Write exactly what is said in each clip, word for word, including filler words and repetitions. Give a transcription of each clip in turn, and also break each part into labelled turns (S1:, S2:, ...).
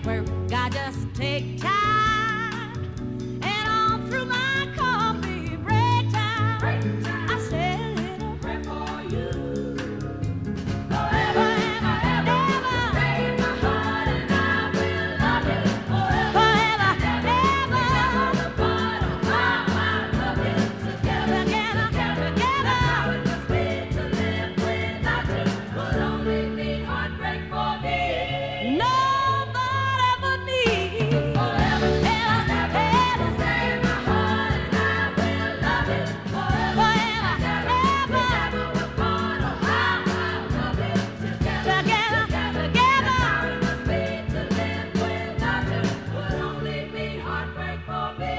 S1: work, I just take time. And all through my coffee break time, break time. I say a little prayer for you. Forever and ever, ever. Stay in my heart and I will love you forever. Forever and ever. The bottom, how I love you. Together, together, together, together. That's how it must be to live without you. Would only be heartbreak for me. Nobody but me. Forever and ever, ever. Stay in my heart and I will love you forever. Forever and ever. Never will part or how I love you. Together, together, together. That's how it must be to live without you. Would only be heartbreak for me.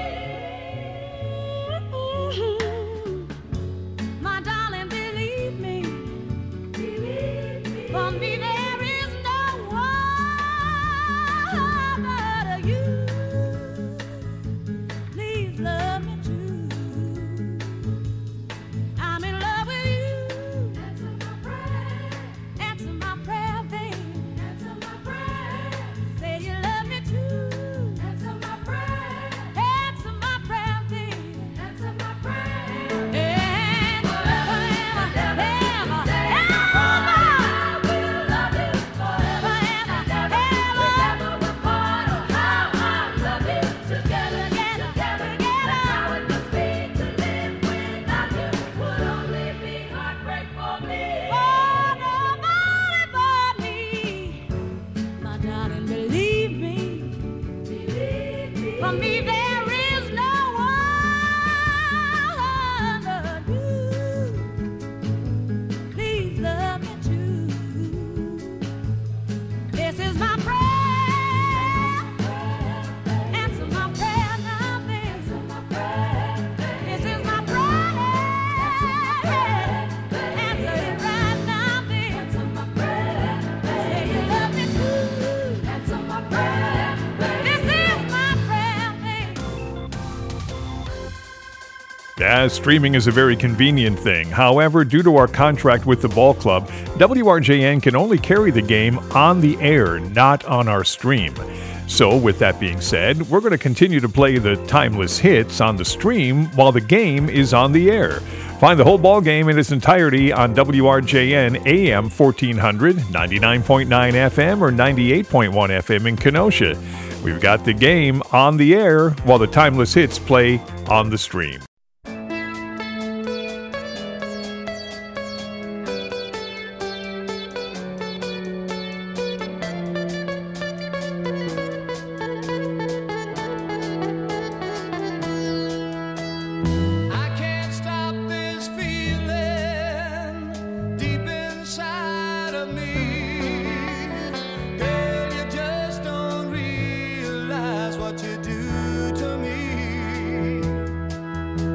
S1: My darling, believe me. Believe me. For me there is no one but you. Please love me too. I'm in love with you. Answer my prayer. Answer my prayer, babe. Answer my prayer. Say you love me too. Answer my prayer. Answer my prayer, babe. Answer my prayer. And forever, ever, ever, ever. I will love you forever and ever. Never will part or how I love you. Together, together, together. That's how it must be to live without you. Would only be heartbreak for me. Oh, nobody but me. My darling, believe me. Believe me. For me there is no one but you. Please love me too. This is my prayer. Answer my prayer now, babe. Answer my prayer. This is my prayer. Answer it right now, babe. Answer my prayer. Say you love me too. Answer my prayer. This is my prayer, babe.
S2: Yeah, streaming is a very convenient thing. However, due to our contract with the ball club, W R J N can only carry the game on the air, not on our stream. So, with that being said, we're going to continue to play the timeless hits on the stream while the game is on the air. Find the whole ball game in its entirety on W R J N A M fourteen hundred, ninety-nine point nine F M, or ninety-eight point one F M in Kenosha. We've got the game on the air while the timeless hits play on the stream.
S3: I can't stop this feeling deep inside of me. Girl, you just don't realize what you do to me.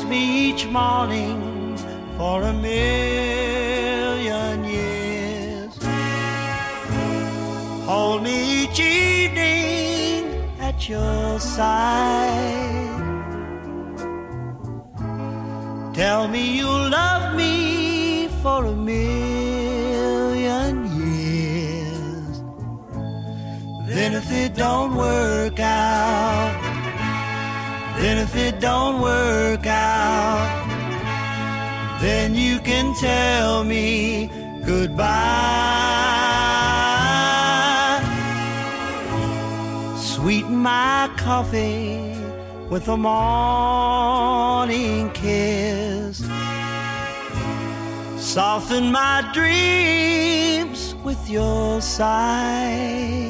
S4: me each morning for a million years. Hold me each evening at your side. Tell me you'll love me for a million years. Then if it don't work out, then if it don't work out, then you can tell me goodbye. Sweeten my coffee with a morning kiss. Soften my dreams with your sigh.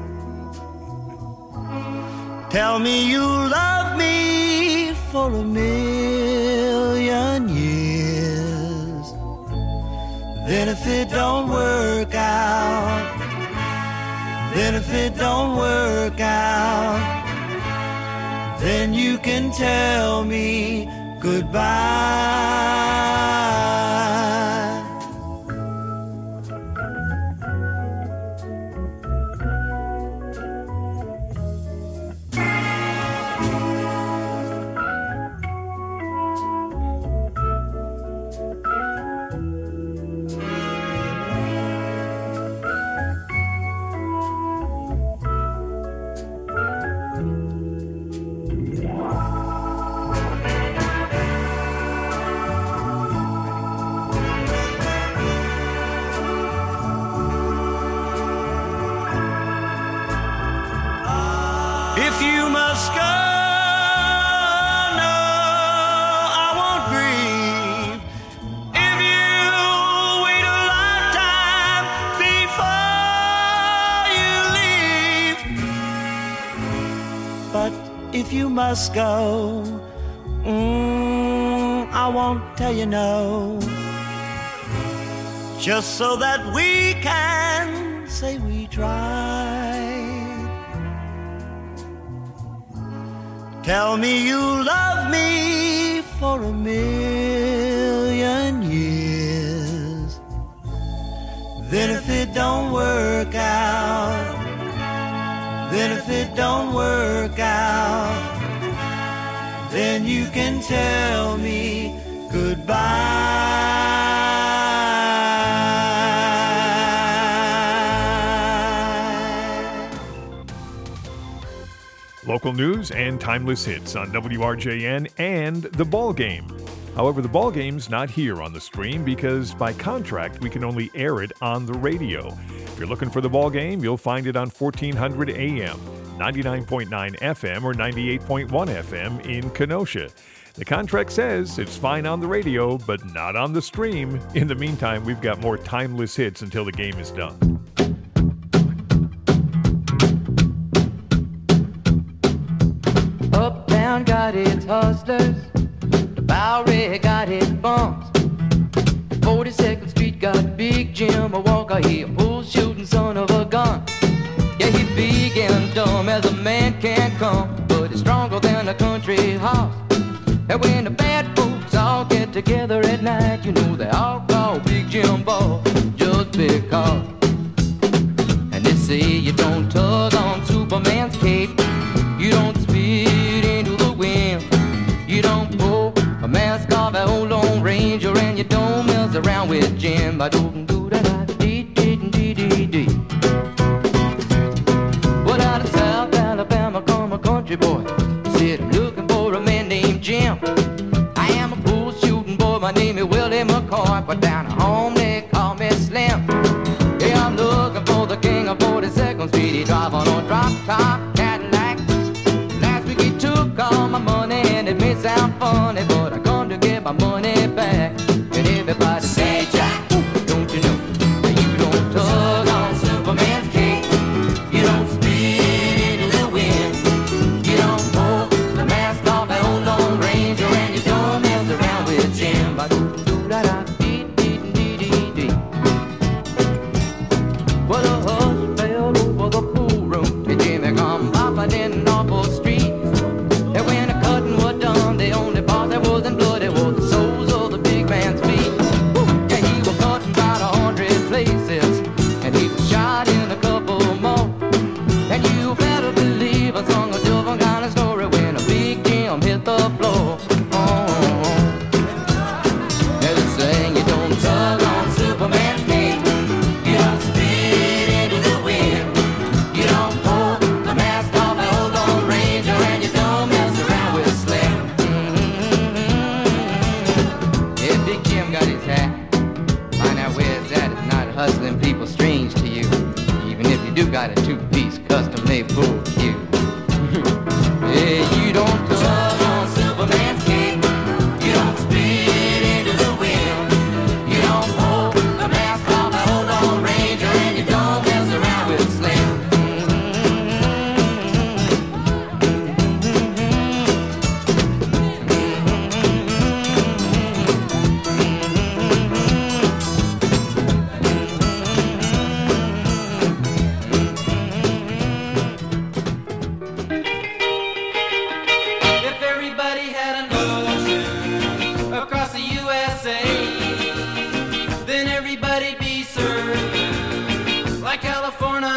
S4: Tell me you love me for a million years. Then if it don't work out, then if it don't work out, then you can tell me goodbye. If you must go, no, I won't grieve. If you wait a lifetime before you leave. But if you must go, mm, I won't tell you no. Just so that we can say we tried. Tell me you love me for a million years. Then if it don't work out, then if it don't work out, then you can tell me goodbye.
S2: Local news and timeless hits on W R J N and The Ball Game. However, The Ball Game's not here on the stream because by contract we can only air it on the radio. If you're looking for The Ball Game, you'll find it on fourteen hundred A M, ninety-nine point nine F M or ninety-eight point one F M in Kenosha. The contract says it's fine on the radio, but not on the stream. In the meantime, we've got more timeless hits until the game is done.
S5: Uptown got its hustlers, the Bowery got its bumps. forty-second Street got Big Jim, a Walker, he a bull shooting son of a gun. Yeah, he big and dumb as a man can come, but he's stronger than a country horse. And when the bad folks all get together at night, you know they all call Big Jim Ball just because. And they say you don't tug on Superman's cape, you don't spit into the wind, you don't pull a mask off an old Lone Ranger, and you don't mess around with Jim. I don't do that, dee dee dee dee dee. Well, out of South Alabama come a country boy, said I'm looking for a man named Jim. I am a bull shooting boy, my name is Willie McCoy, but down at home they call me Slim. Yeah, I'm looking for the king of forty-second Street, he drive on a drop top Cadillac. Last week he took all my money, and it may sound funny, but I come to get my money back. And everybody say, Jack, don't cut his hat. Find out where it's at. It's not hustling people strange to you. Even if you do got a two-piece custom-made full cue. Yeah, you don't tug on Superman's cape. You don't spit into the wind. You don't pull the mask off the Hold On Ranger, and you don't mess around with Slim.
S3: If everybody had an ocean across the U S A, then everybody'd be served like California.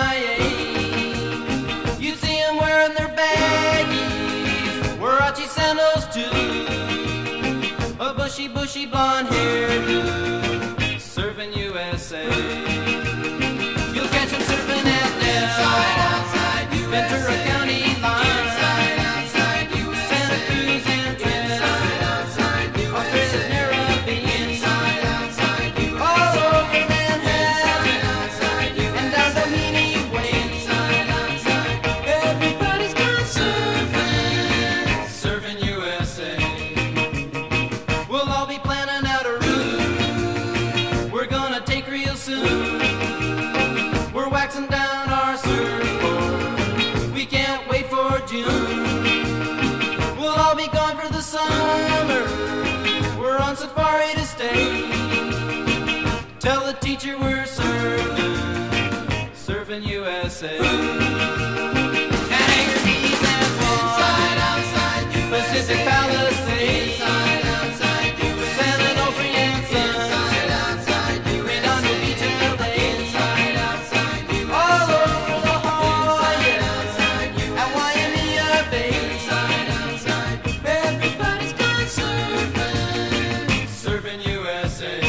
S3: You'd see them wearing their baggies, Warachi sandals too, a bushy, bushy blonde hairdo, serving U S A. You'll catch them surfing at Nell, Ventura County line. Santa Cruz and Trent, Australia's Caribbean, all over Manhattan, and down Doheny Way. Everybody's gone surfing, surfing U S A. We'll all be planning out a route we're gonna take real soon. We're waxing down our surfboard, we can't wait for June. We'll all be gone for the summer, we're on safari to stay. Tell the teacher we're surfing, surfing U S A. Hangar Keys and Swan, Pacific Palisades, San Onofre and Sun, Redondo Beach, L A, all over La Jolla, at Waimea Bay. Everybody's gone surfing, surfing U S A.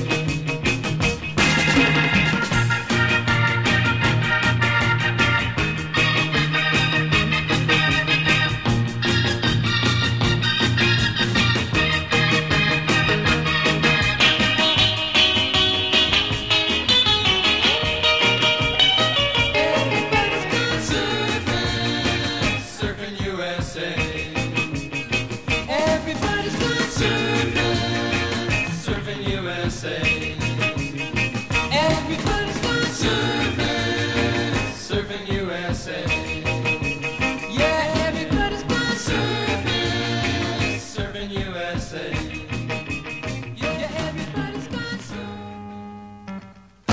S3: Everybody's gone surfing, surfing U S A. Everybody's gone surfing, surfing U S A. Everybody's gone surfing, surfing U S A. Yeah, everybody's gone surfing, surfing U S A. Yeah, everybody's gone surfing.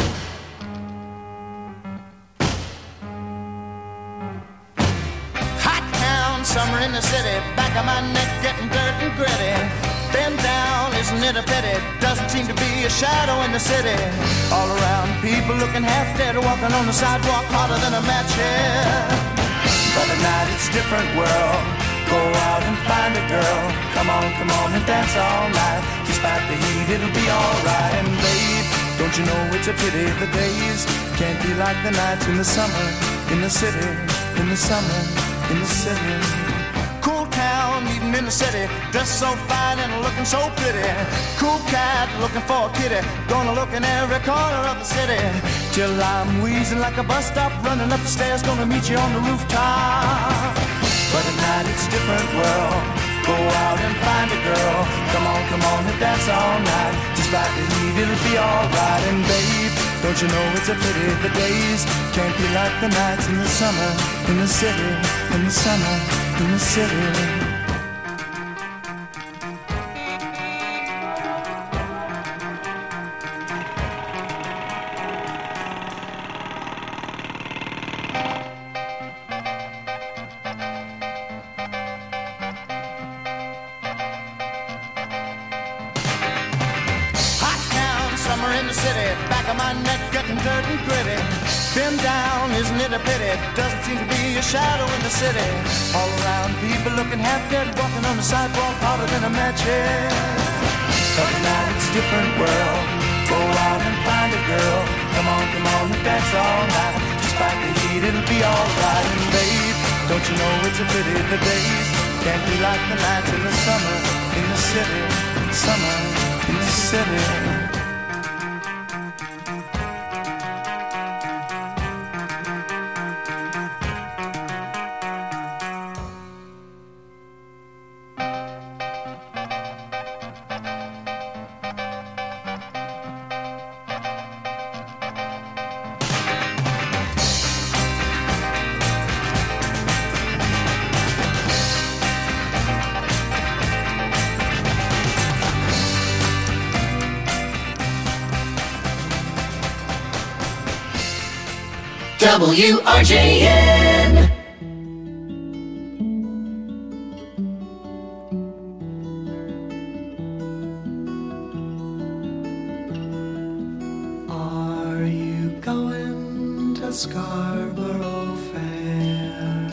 S4: Hot town, summer in the city, back of my neck getting dirt and gritty. Bend down, isn't it a pity? Doesn't seem to be a shadow in the city. All around, people looking half dead, walking on the sidewalk harder than a match head. But at night it's a different world. Go out and find a girl. Come on, come on and dance all night. Despite the heat, it'll be alright. And babe, don't you know it's a pity the days can't be like the nights in the summer, in the city, in the summer, in the city. Cool town, even in the city, dressed so fine and looking so pretty. Cool cat, looking for a kitty, gonna look in every corner of the city. Till I'm wheezing like a bus stop, running up the stairs, gonna meet you on the rooftop. But at night it's a different world. Go out and find a girl. Come on, come on and dance all night. Despite the heat, it'll be alright. And babe, don't you know it's a pity the days can't be like the nights in the summer, in the city, in the summer, in the city. Summer in the city, back of my neck getting dirt and gritty. Been down, isn't it a pity? Doesn't seem to be a shadow in the city. All around, people looking half dead, walking on the sidewalk harder than a match head. But now it's a different world. Go out and find a girl. Come on, come on and dance all night. Despite the heat, it'll be alright. And babe, don't you know it's a pity the days can't be like the nights in the summer, in the city, summer, in the city. city.
S6: W R J N.
S4: Are you going to Scarborough Fair?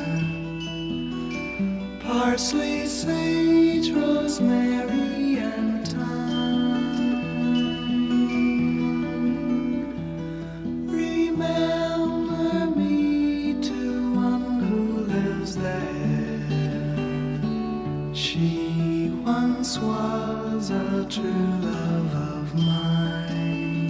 S4: Parsley, sage, rosemary, and thyme. Remember me to one who lives there. She once was a true love of mine.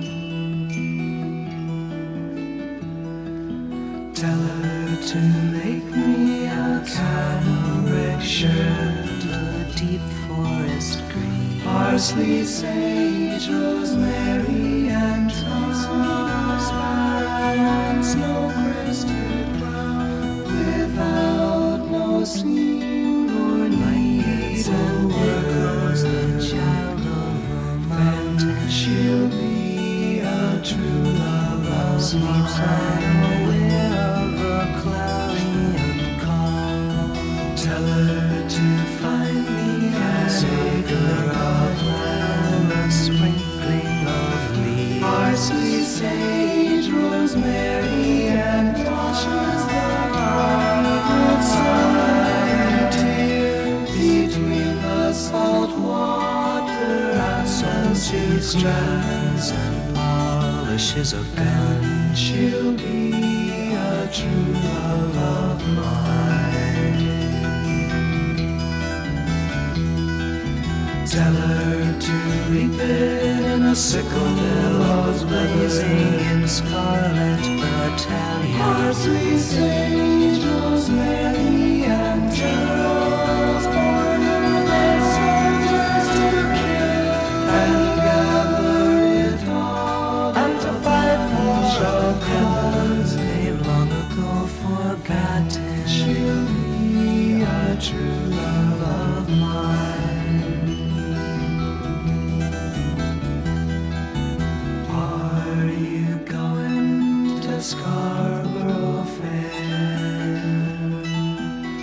S4: Tell her to make me a cambric shirt, a deep forest green, parsley, sage, rosemary, and thyme, and snow-crested brown, without no seam or needlework. The child of a mountain, she'll be a true love of mine. Tell her to find me an acre of land, a sprinkling of leaves, parsley, sage, rosemary, and washes the bright sunlight here between the salt water and she strands and polishes a gun. She'll be a true love of mine. Tell her to reap it in a sickle, billows blazing in scarlet battalion. Parsley, sage, rosemary, and geraniums, born in the soldiers to kill, and gather it all and to fight for a cause they've long ago forgotten. She'll be a true love of mine. Scarborough Fair.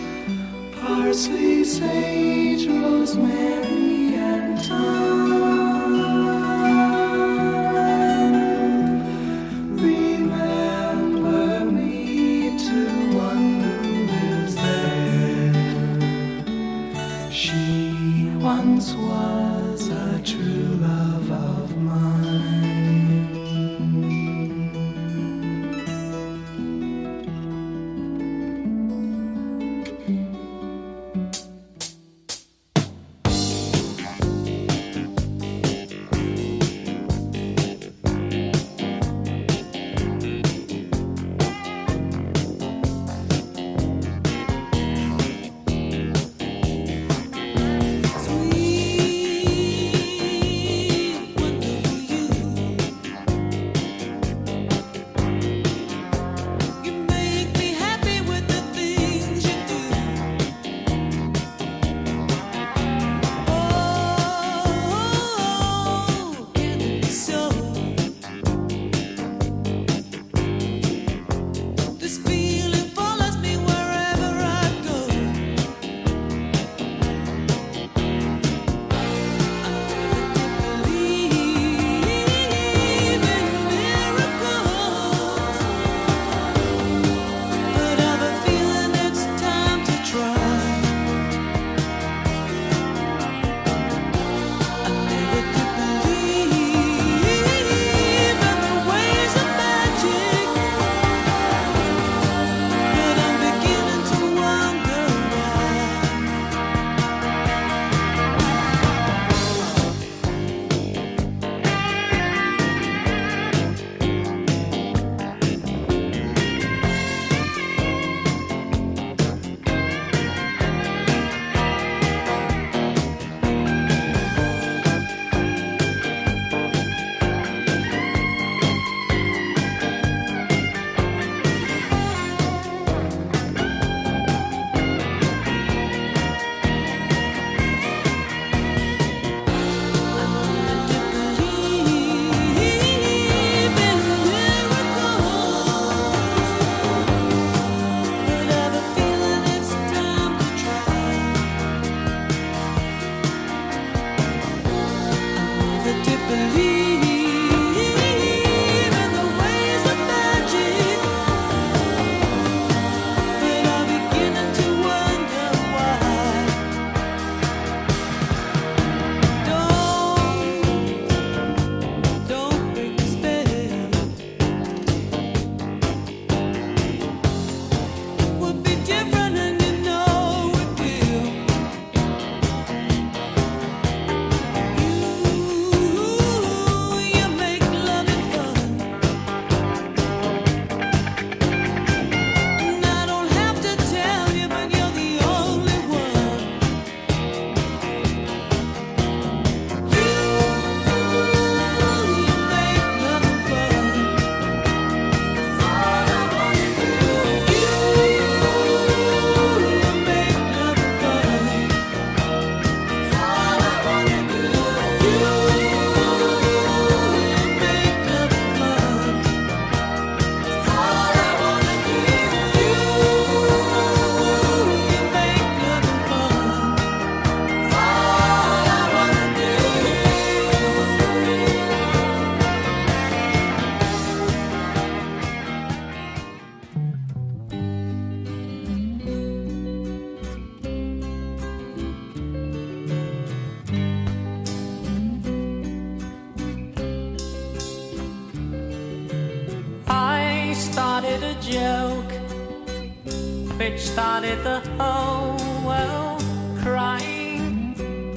S7: joke which started the whole world crying,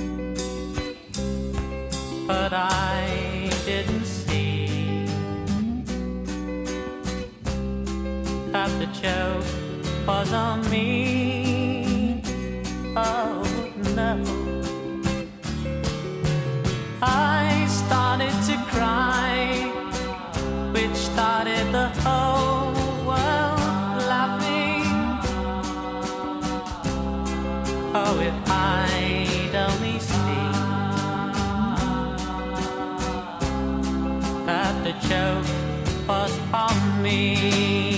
S7: but I didn't see that the joke was on me. Oh no, I started to cry, which started the whole world laughing. Oh, if I'd only seen that the joke was on me.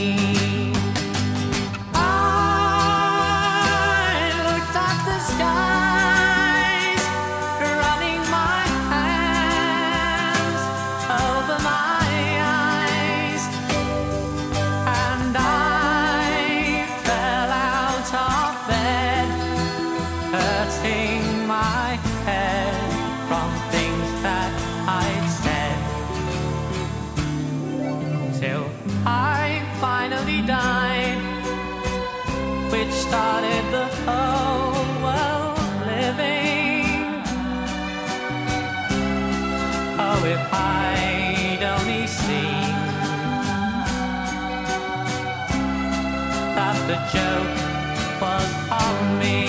S7: I looked at the skies, running my hands over my eyes, and I fell out of bed, hurting my head from things that I'd said, till I finally died, which started the whole world living. Oh, if I'd only seen that the joke was on me.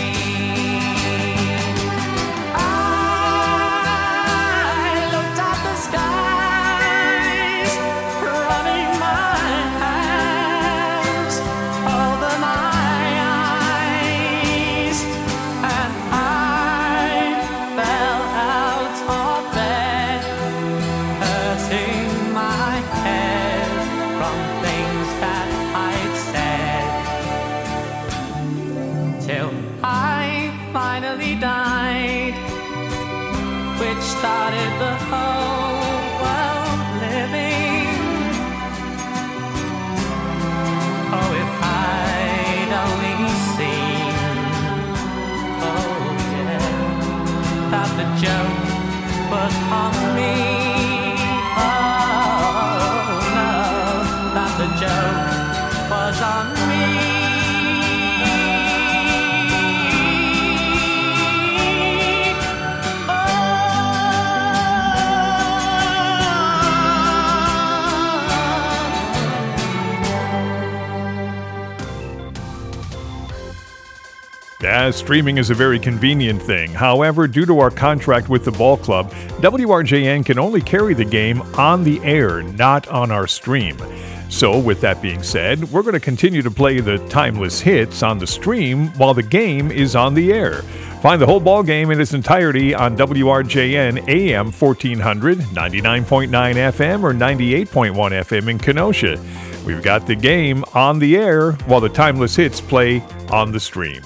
S7: I looked at the skies, running my hands over my eyes, and I fell out of bed, hurting my head from things that I'd said, till I finally died, which started the whole world living. Oh, if I'd only seen, oh yeah, that the joke was on me. Oh no, that the joke was on me.
S2: As streaming is a very convenient thing. However, due to our contract with the ball club, W R J N can only carry the game on the air, not on our stream. So, with that being said, we're going to continue to play the timeless hits on the stream while the game is on the air. Find the whole ball game in its entirety on W R J N A M fourteen hundred, ninety-nine point nine F M, or ninety-eight point one F M in Kenosha. We've got the game on the air while the timeless hits play on the stream.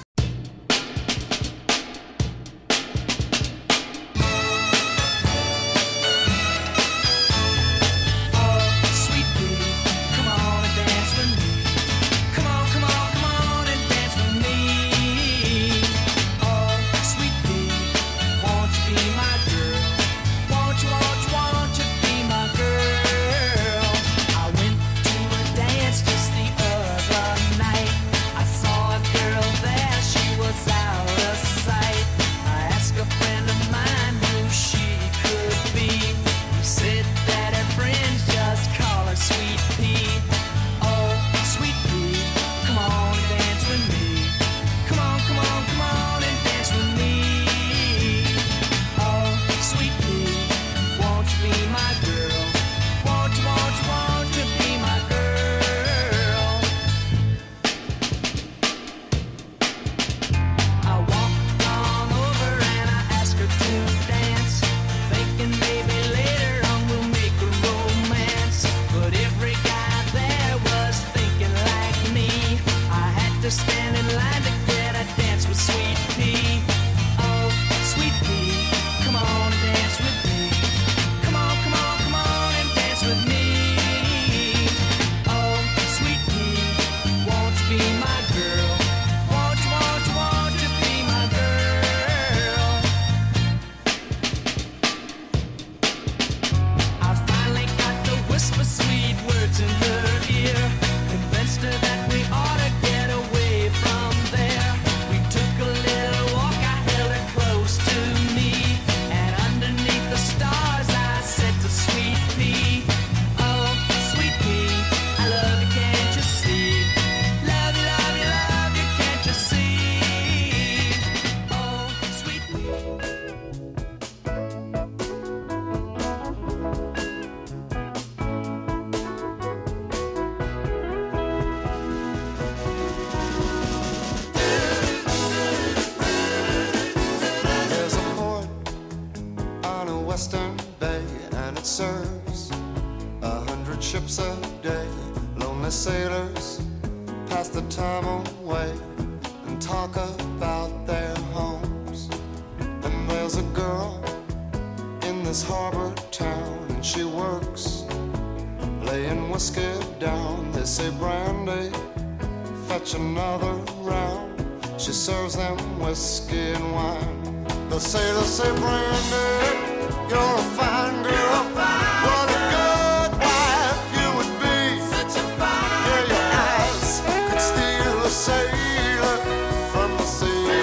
S8: waves, a hundred ships a day. Lonely sailors pass the time away and talk about their homes. And there's a girl in this harbor town, and she works laying whiskey down. They say, Brandy, fetch another round. She serves them whiskey and wine. The sailors say, Brandy, you're a fine girl. What a good wife you would be. Such a fine yeah, your eyes could steal a sailor from the sea.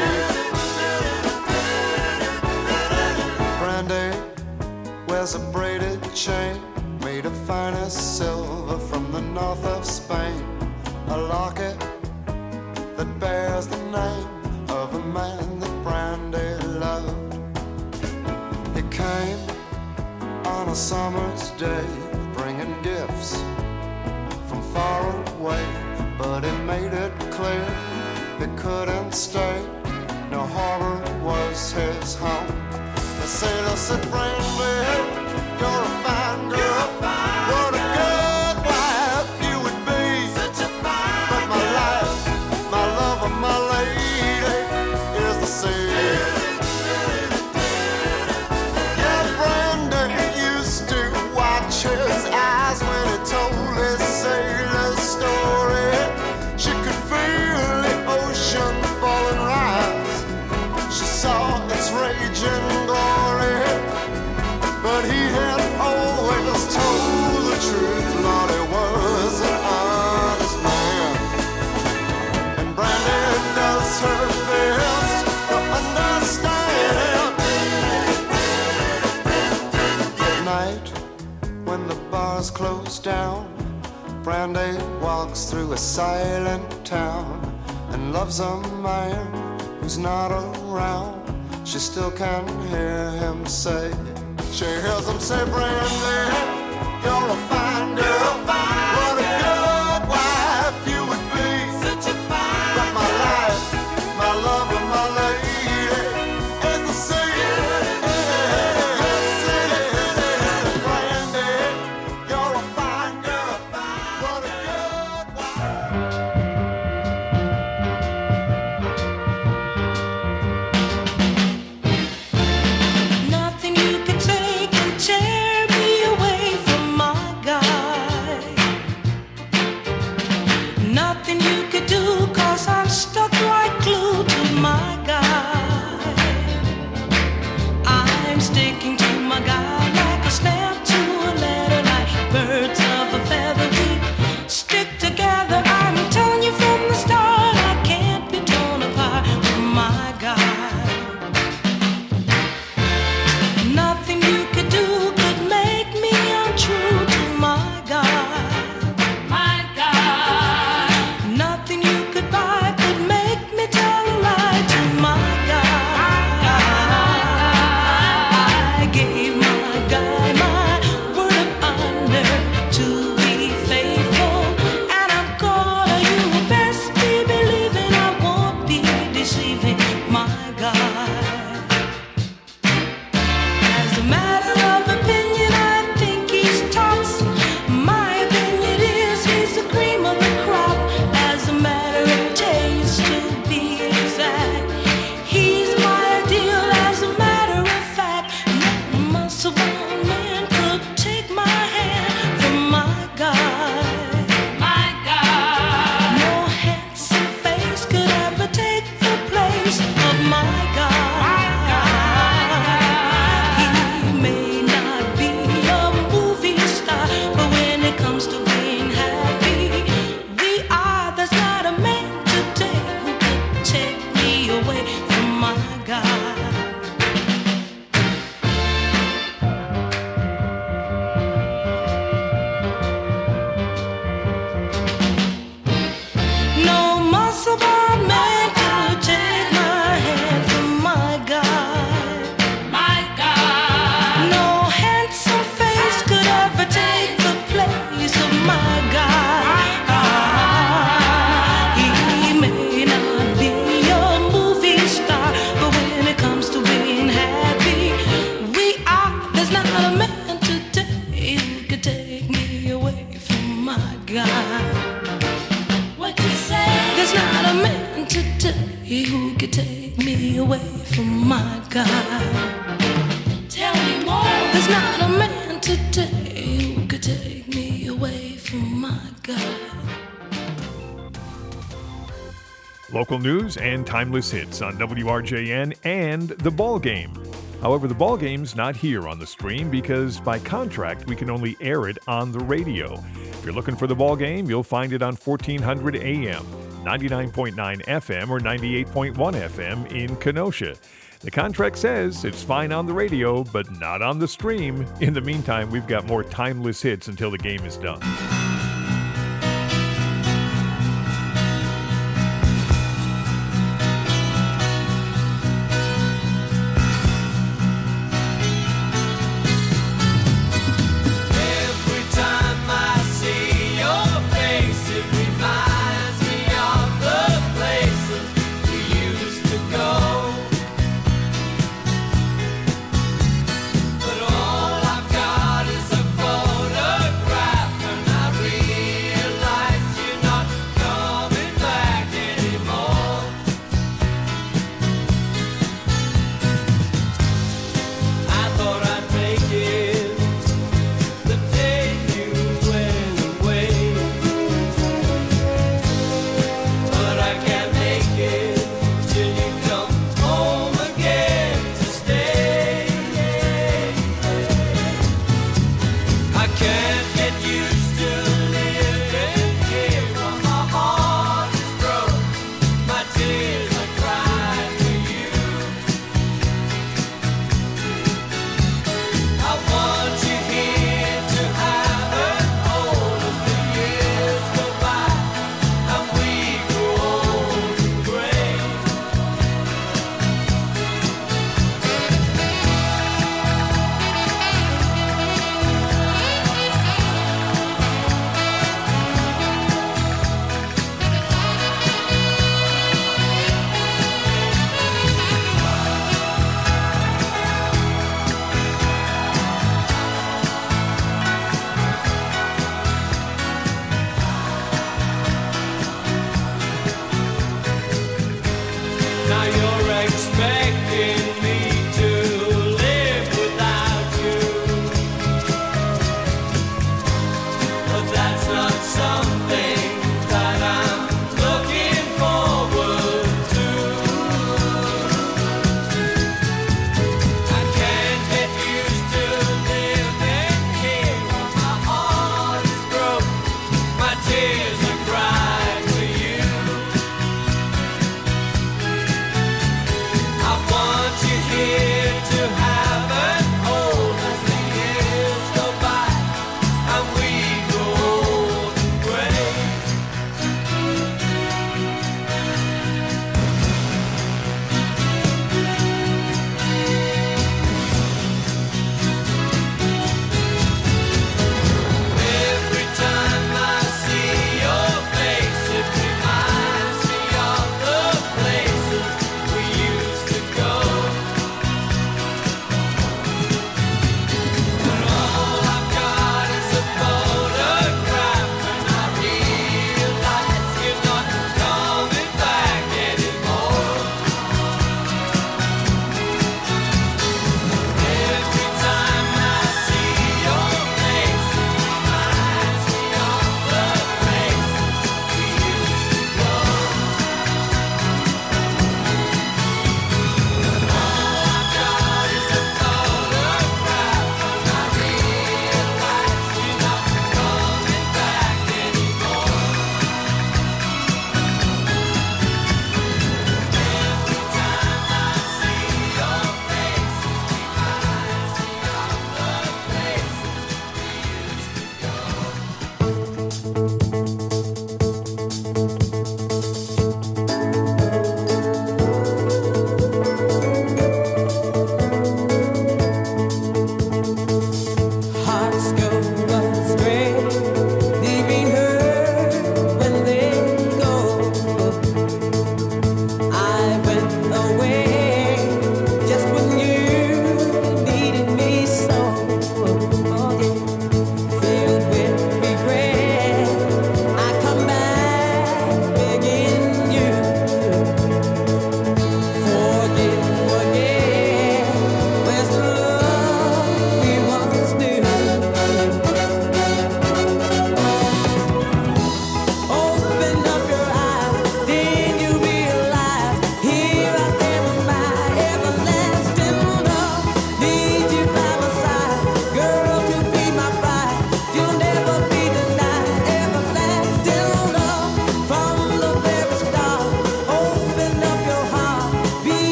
S8: Brandy wears a braided chain made of finest silver from the north of Spain. A locket that bears the name of a man that Brandy loved. He came on a summer's day, bringing gifts from far away, but he made it clear he couldn't stay. No harbor was his home. The sailor said, Brandy, you're a fine girl. What a good wife you would be. Such a fine but my life, my love, and my lady is the sea. Yeah, Brandy used to watch his eyes when he told his sailor story. She could feel the ocean fall and rise. She saw its raging glory, but he had always told the truth. Lord, he was an honest man, and Brandy does her best to understand him. At night, when the bars close down, Brandy walks through a silent town and loves a man who's not around. She still can hear him say, she hears him say, Brandy, you're a fine girl. What a good wife you would be. Such a fine but my life, my love, and my lady is the sea. Yes, it is. Brandy, you're a fine girl. What a good wife.
S1: Nothing you can say can tear me away
S9: could take me away from my God? Tell me more. There's not a man today who could take me away from my God.
S2: Local news and timeless hits on W R J N and The Ball Game. However, The Ball Game's not here on the stream because by contract we can only air it on the radio. If you're looking for The Ball Game, you'll find it on fourteen hundred A M, ninety-nine point nine F M, or ninety-eight point one F M in Kenosha. The contract says it's fine on the radio, but not on the stream. In the meantime, we've got more timeless hits until the game is done.
S3: But all I've got is a photograph, and I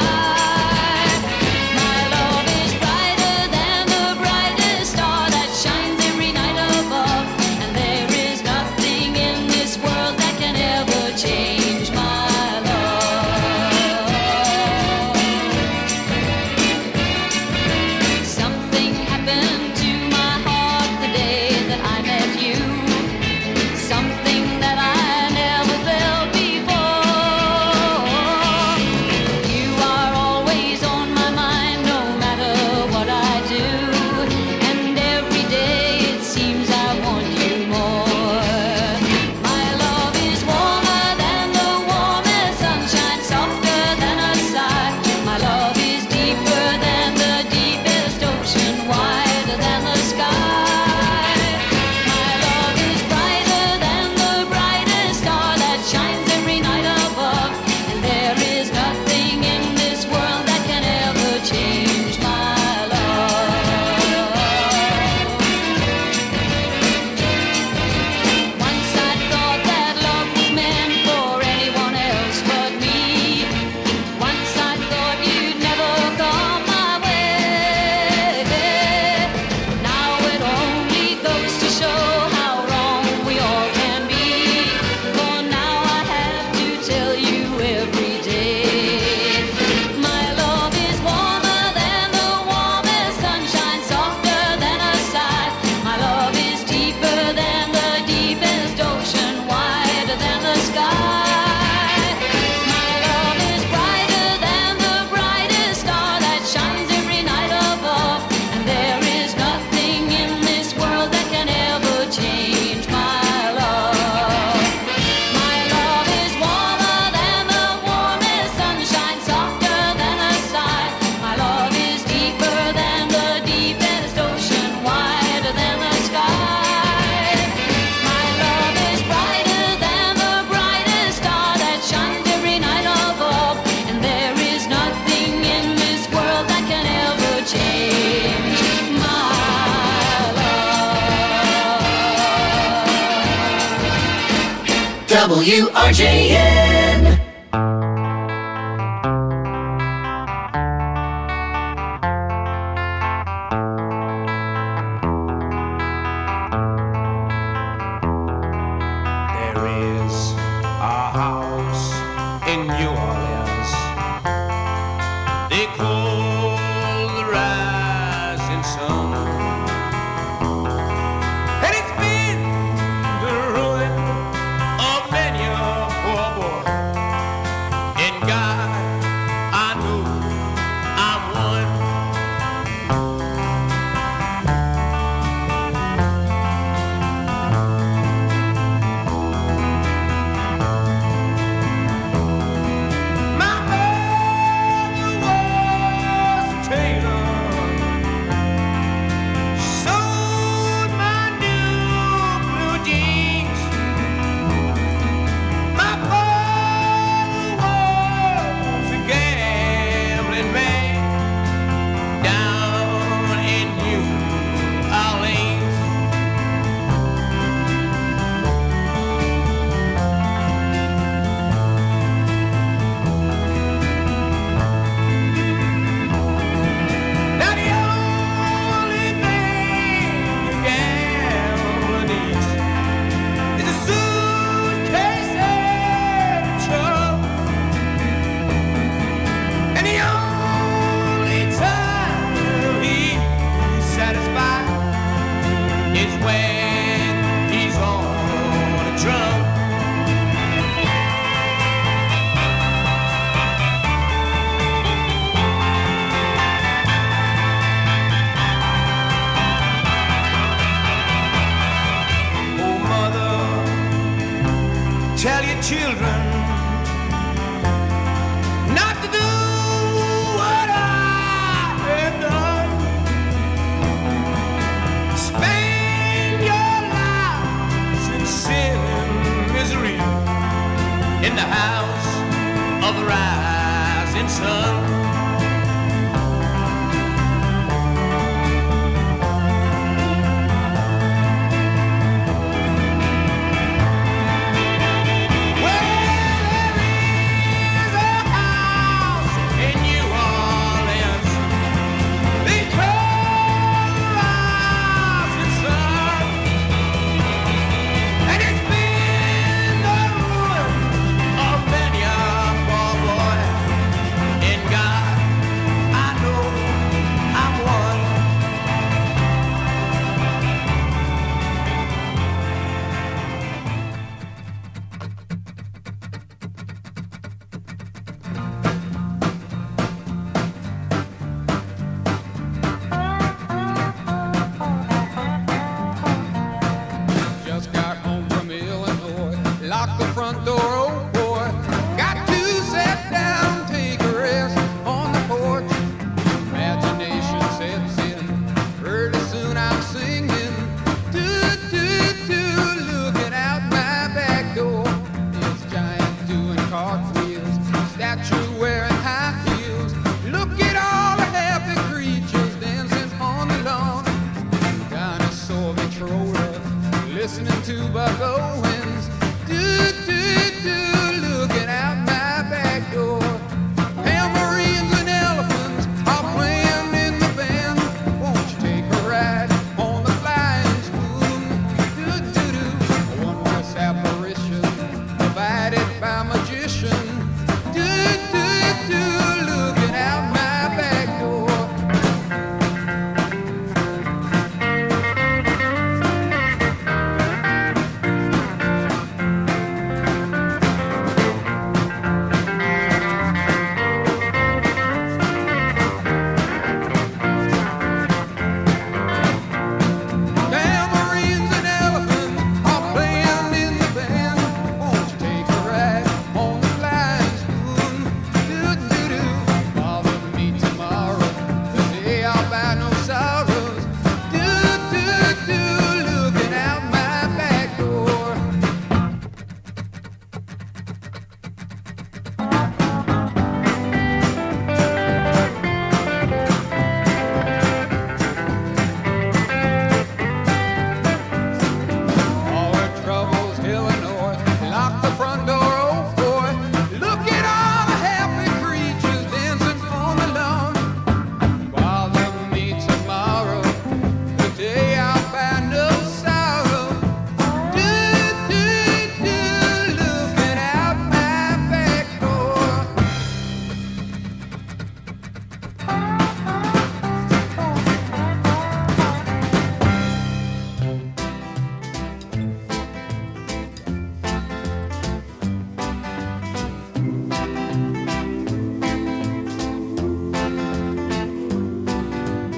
S1: My love is brighter than the brightest star that shines every night above, and there is nothing in this world that can ever change my love. Something happened to my heart the day that I met you, something that I never felt before. You are always on my mind no matter what I do, and every day it seems I want you more. My love is warmer than the warmest sunshine, softer than a sigh. My love is deeper than the deepest ocean, wider than the sky. My love is brighter than the brightest star that shines every night above, and there is nothing in this world that can ever change my love. Once I thought that love was meant for anyone else but me. Once I thought you'd never come my way. Now it only goes to show how wrong we all can be. For now I have to tell you every day. My love is warmer than the warmest sunshine, softer than a sigh. My love is deeper than the deepest ocean, wider than the sky. My love is brighter than the brightest star that shines every night above, and there is nothing in this world that can ever change my love. My love is warmer than the warmest sunshine, softer than a sigh. My love is deeper than the deepest ocean, wider than the sky. My love is brighter than the brightest star that shines every night above, and there is nothing in this world that can ever change my love.
S6: W R J N.
S10: There is a house in New Orleans they call the Rising Sun, and it's been the ruin of many a poor boy. And God, I know I'm one. My mother was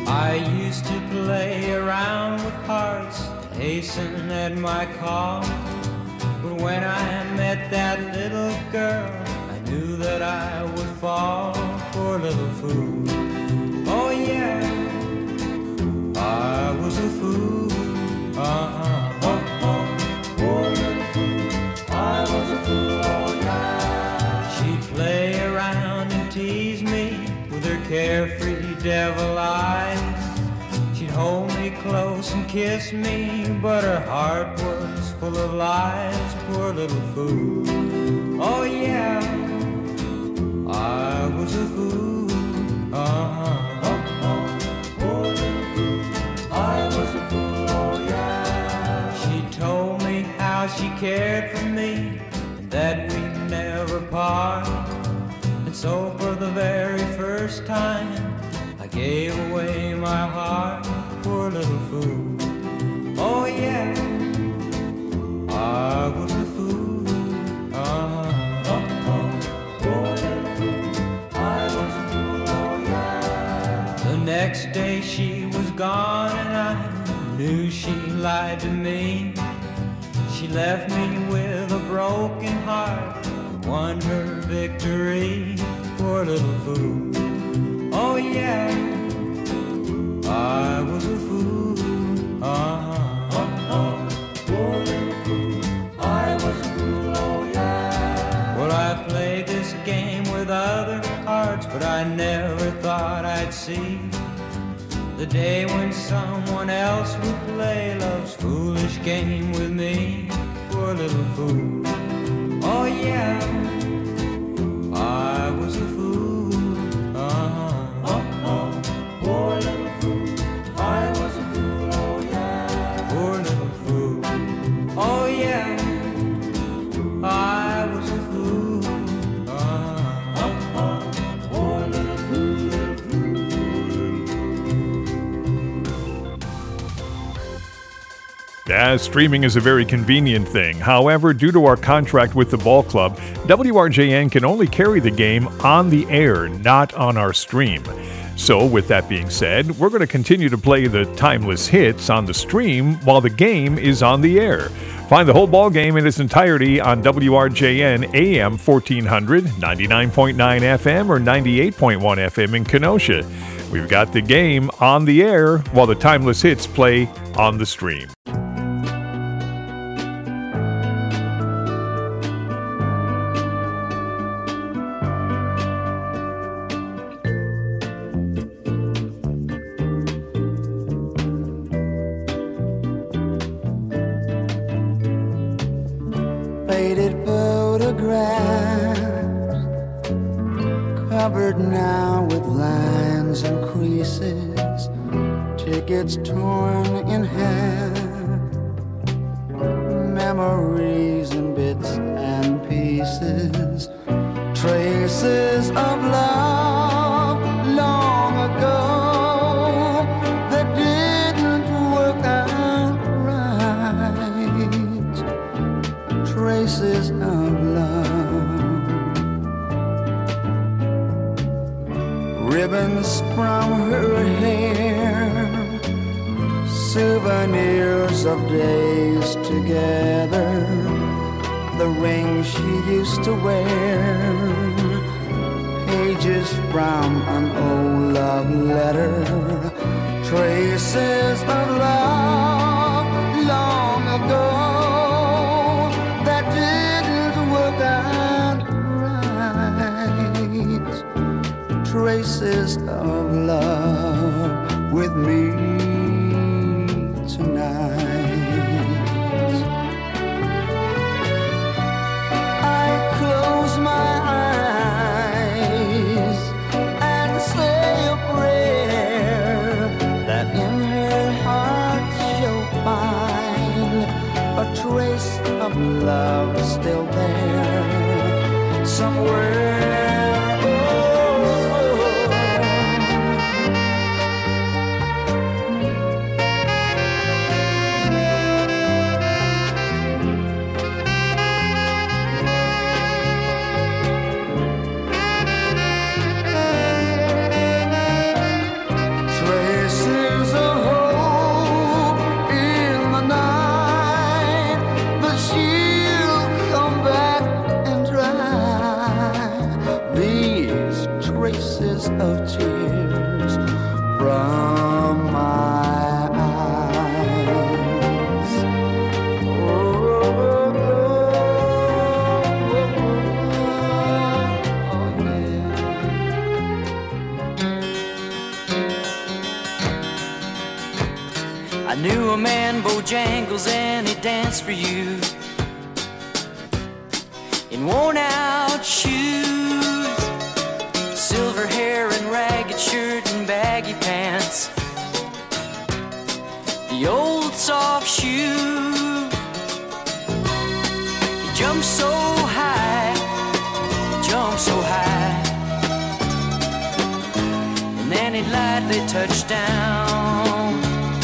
S11: I used to play around with hearts, hasten at my call. But when I met that little girl, I knew that I would fall. Poor little fool. Oh yeah, I was a fool. Uh-huh. Oh, oh. Poor little fool. I was a fool. Oh yeah. She'd play around and tease me with her carefree devil eyes. She'd hold me close and kiss me, but her heart was full of lies. Poor little fool. Oh yeah, I was a fool. Uh-huh. Oh, oh. Poor little fool. I was a fool. Oh yeah. She told me how she cared for me and that we'd never part. And so for the very first time I gave away my heart. Poor little fool. Oh yeah, I was a fool. Uh-huh. Oh, oh. Poor little fool. I was a fool. Oh yeah. The next day she was gone and I knew she lied to me. She left me with a broken heart, won her victory. Poor little fool. Oh yeah, I was a fool. Uh-huh. Oh, oh. Poor little fool. I was a fool. Oh yeah. Well, I played this game with other hearts, but I never thought I'd see the day when someone else would play love's foolish game with me. Poor little fool. Oh yeah, I was a fool. Uh-huh. Oh, oh. Poor little fool. I was a fool. Oh yeah. Poor little fool. Oh yeah, I was a fool. Uh-huh. Oh, oh. Poor little fool, little fool, little fool.
S2: Yeah, streaming is a very convenient thing. However, due to our contract with the ball club, W R J N can only carry the game on the air, not on our stream. So, with that being said, we're going to continue to play the timeless hits on the stream while the game is on the air. Find the whole ball game in its entirety on W R J N A M fourteen hundred, ninety-nine point nine F M or ninety-eight point one F M in Kenosha. We've got the game on the air while the timeless hits play on the stream.
S12: Faded photographs covered now with lines and creases, tickets torn in half, memories in bits and pieces, traces of love long ago that didn't work out right, traces of love, ribbons from her hair, souvenirs of days together, the ring she used to wear, pages from an old love letter, traces of love long ago that didn't work out right, traces of love with me tonight. I close my eyes and say a prayer that in her heart she'll find a trace of love still there somewhere. Oh, verses of tears from my eyes. Oh, oh, oh, yeah.
S5: I knew a man, Bojangles, and he danced for you in worn out shoes, silver hair and ragged shirt and baggy pants, the old soft shoe. He jumped so high, jumped so high, and then he lightly touched down